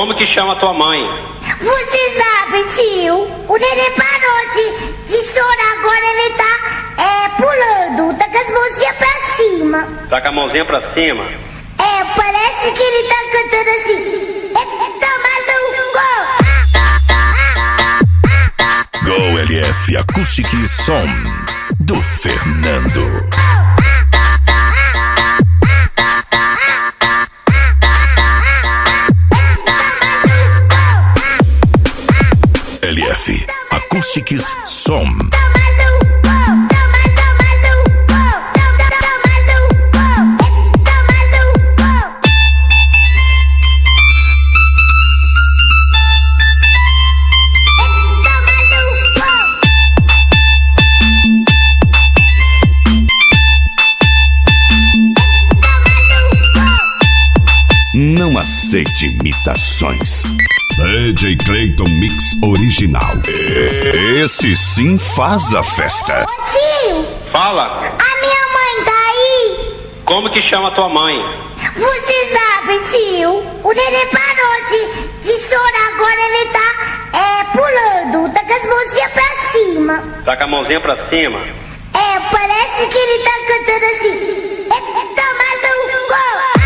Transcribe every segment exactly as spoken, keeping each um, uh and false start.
Como que chama tua mãe? Você sabe, tio, o neném parou de, de chorar, agora ele tá é, pulando, tá com as mãozinhas pra cima. Tá com a mãozinha pra cima? É, parece que ele tá cantando assim. É, é, tá maluco! Go L F Acoustic Som do Fernando. L F Acoustics Som. Não aceite imitações. D J Clayton Mix Original. Esse sim faz a festa. Ô tio! Fala! A minha mãe tá aí! Como que chama tua mãe? Você sabe, tio, o neném parou de, de chorar, agora ele tá é, pulando, tá com as mãozinhas pra cima. Tá com a mãozinha pra cima? É, parece que ele tá cantando assim. É, é, tá maluco!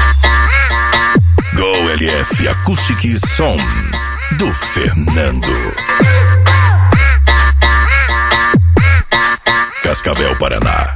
Go L F Acoustic Som do Fernando. Cascavel, Paraná.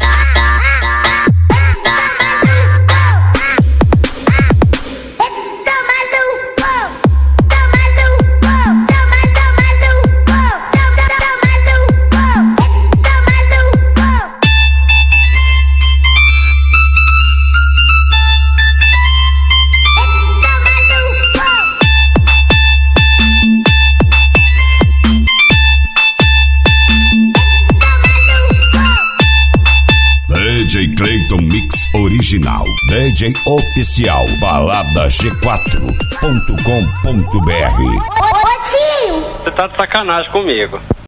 D J Clayton Mix Original. D J Oficial. balada g quatro ponto com ponto b r. Ô tio! Você tá de sacanagem comigo.